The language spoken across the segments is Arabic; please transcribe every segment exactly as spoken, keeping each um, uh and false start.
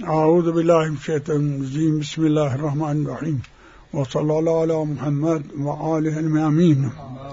أعوذ بالله من الشيطان الرجيم. بسم الله الرحمن الرحيم، وصلى الله على محمد وآله الأمين.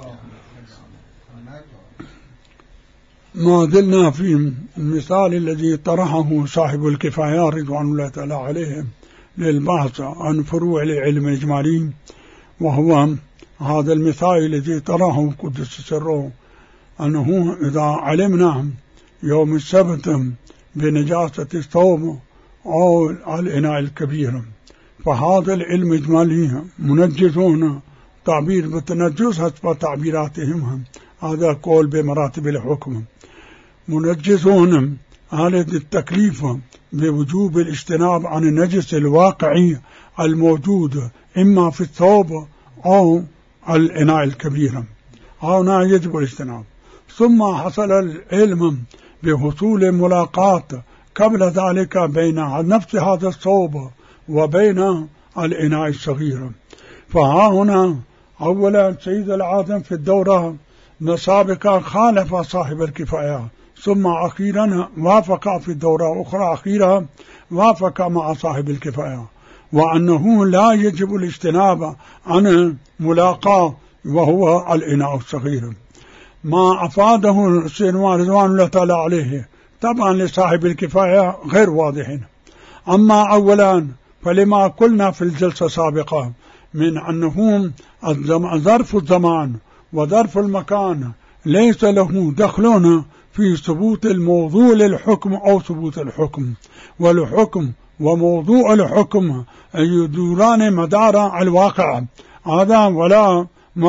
ما زلنا في المثال الذي طرحه صاحب الكفاية رضوان الله تعالى عليهم للبحث عن فروع العلم الإجمالي، وهو هذا المثال الذي طرحه قدس سره، أنه إذا علمنا يوم السبت بنجاسة الثوب أو الإناء الكبير، فهذا العلم الإجمالي منجزون تعبير بالتنجس حسب تعبيراتهم، هذا قول بمراتب الحكم، منجزون على التكليف بوجوب الاجتناب عن النجس الواقعي الموجود إما في الثوب أو الإناء الكبير، هنا يجب الاجتناب. ثم حصل العلم بحصول ملاقاة قبل ذلك بين نفس هذا الثوب وبين الإناء الصغير، فها هنا أولا سيد العالم في الدورة سابقا خالف صاحب الكفاية، ثم أخيرا وافق في الدورة أخرى أخيرا وافق مع صاحب الكفاية، وأنه لا يجب الاجتناب عن ملاقاة وهو الإناء الصغير. ما أفاده السينوان رضوان الله تعالى عليه طبعا لصاحب الكفاية غير واضح. أما أولا فلما قلنا في الجلسة السابقة من أنه ظرف الزمان وظرف المكان ليس له دخلون في ثبوت الموضوع للحكم أو ثبوت الحكم، والحكم وموضوع الحكم يدوران مدار الواقع هذا ولا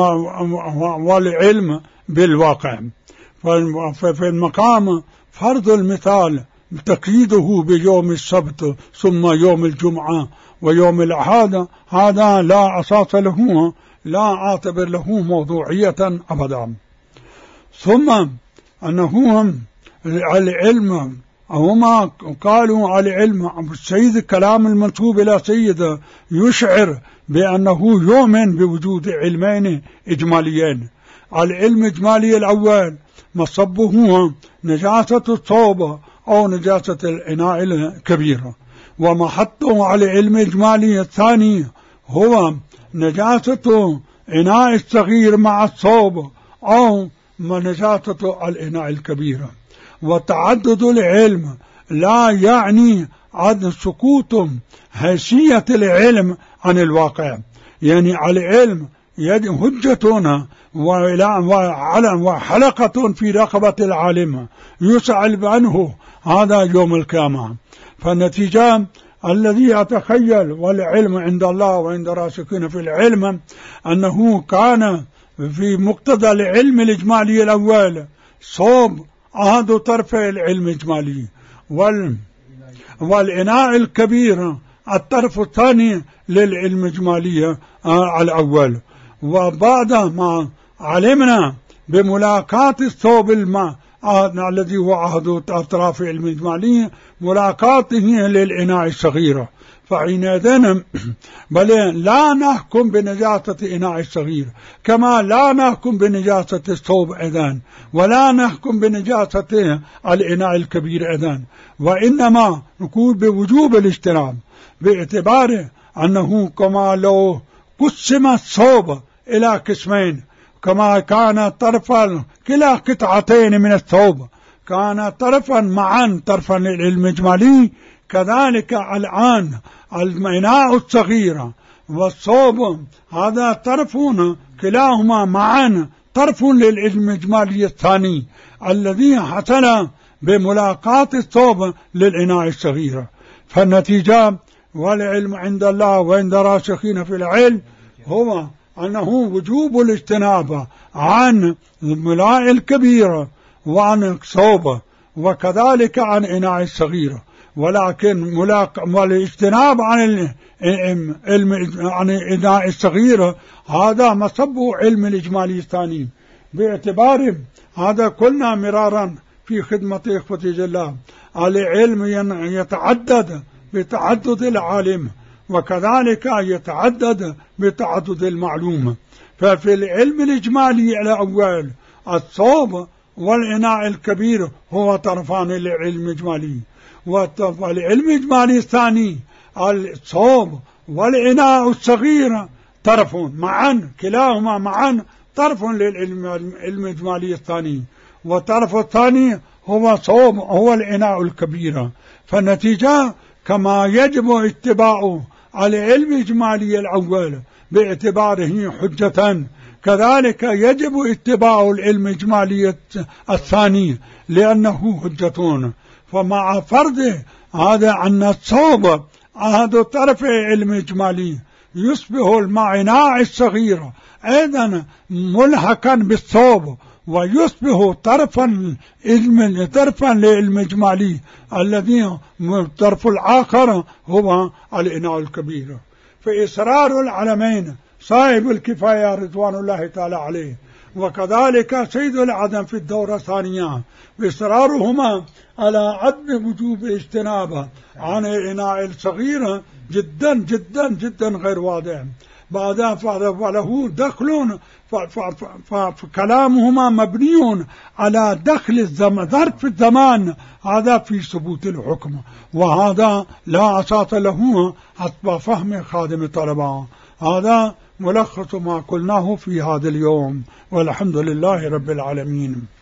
والعلم بالواقع. ففي المقام فرض المثال تقييده بيوم السبت ثم يوم الجمعة ويوم الأحد، هذا لا أساس له، لا أعتبر له موضوعية أبدا. ثم أنهم العلم هما قالوا على العلم سيد الكلام المنسوب إلى سيد يشعر بأنه يؤمن بوجود علمين إجماليين. العلم الإجمالي الأول مصبه نجاسة الثوب أو نجاسة الإناء الكبير، ومحطه على العلم الإجمالي الثاني هو نجاسة إناء الصغير مع الثوب أو نجاسة الإناء الكبير. وتعدد العلم لا يعني عدم سقوط حيثية العلم عن الواقع، يعني العلم يد هجتنا وحلقة في رقبة العالم يسأل عنه هذا يوم القيامة. فالنتيجة الذي أتخيل والعلم عند الله وعند راسخين في العلم أنه كان في مقتضى العلم الإجمالي الأول صوب أحد طرفي العلم الإجمالي وال والإناء الكبير الطرف الثاني للعلم الإجمالي الأول. وبعد ما علمنا بملاقاة الثوب الماء الذي هو أحد أطراف العلم الإجمالي ملاقاته للإناء الصغيرة، فحينئذ بل لا نحكم بنجاسة الإناء الصغير كما لا نحكم بنجاسة الثوب أيضا، ولا نحكم بنجاسة الإناء الكبير أيضا، وإنما نقول بوجوب الاجتناب باعتبار أنه كما لو قسم الثوب إلى قسمين، كما كان طرفا كلا قطعتين من الثوب كان طرفا معا طرفا للعلم الإجمالي، كذلك الآن الإناء الصغير والثوب هذا طرفون كلاهما معا طرف للعلم الإجمالي الثاني الذي حصل بملاقاة الثوب للإناء الصغير. فالنتيجة والعلم عند الله وعند راسخين في العلم هو أنه وجوب الاجتناب عن الملاء الكبير وعن الثوب وكذلك عن إناء الصغير، ولكن ملاق والاجتناب عن عن الإناء الصغير هذا مصب علم الإجمالي الثاني، باعتبار هذا قلنا مرارا في خدمة إخوة الله العلم يتعدد بتعدد العالم وكذلك يتعدد بتعدد المعلومة. ففي العلم الإجمالي الأول الثوب والإناء الكبير هو طرفان للعلم الإجمالي، والعلم الإجمالي الثاني الصوب والعناء الصغير طرف معا، كلاهما معا طرف للعلم الإجمالي الثاني، والطرف الثاني هو صوب هو العناء الكبير. فالنتيجة كما يجب اتباع العلم الإجمالي الأول باعتباره حجة، كذلك يجب اتباع العلم الإجمالي الثاني لأنه حجة. فمع فرض هذا أن الصوب هذا طرف علم إجمالي يصبح المعنى الصغير أيضا ملحقا بالصوب، ويصبح طرفا علم طرفا للعلم الإجمالي الذي الطرف الآخر هو العناء الكبير. فإصرار العلمين صاحب الكفاية رضوان الله تعالى عليه، وكذلك سيد العدم في الدورة الثانية، بإصرارهما على عدم وجوب اجتنابه عن العناء الصغير جدا جدا جدا غير واضح. بعدها فله دخل، فكلامهما مبني على دخل الزمان ظرف الزمان هذا في ثبوت الحكم، وهذا لا أساس له حسب فهم خادم الطلبة. هذا ملخص ما قلناه في هذا اليوم، والحمد لله رب العالمين.